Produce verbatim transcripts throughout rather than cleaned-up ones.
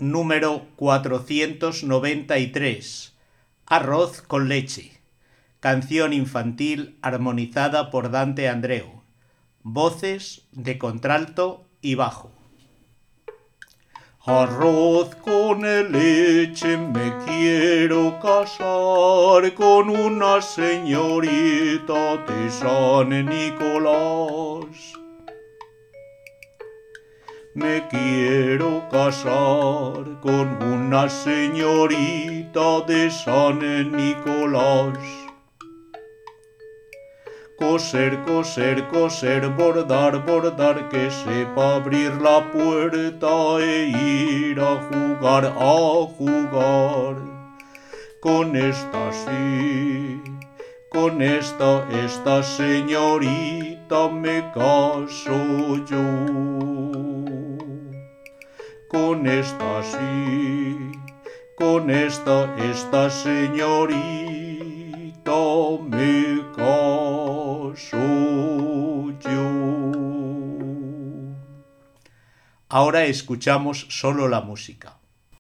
número cuatrocientos noventa y tres. Arroz con leche. Canción infantil armonizada por Dante Andreu. Voces de contralto y bajo. Arroz con leche, me quiero casar con una señorita de San Nicolás. Me quiero casar con una señorita de San Nicolás. Coser, coser, coser, bordar, bordar, que sepa abrir la puerta e ir a jugar, a jugar. Con esta sí, con esta, esta señorita me caso yo. Con esta sí, con esta, esta señorita me caso yo. Ahora escuchamos solo la música.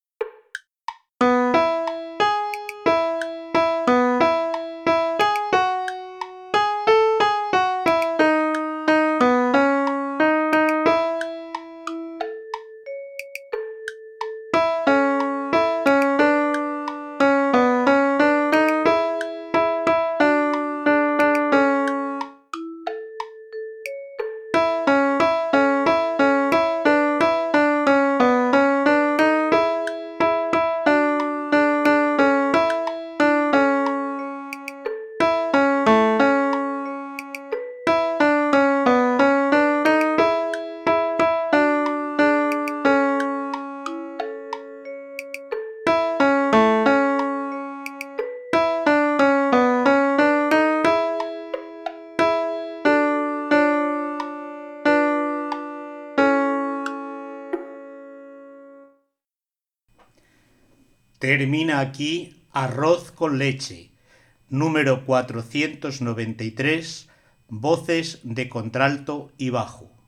Termina aquí Arroz con leche, número cuatrocientos noventa y tres, voces de contralto y bajo.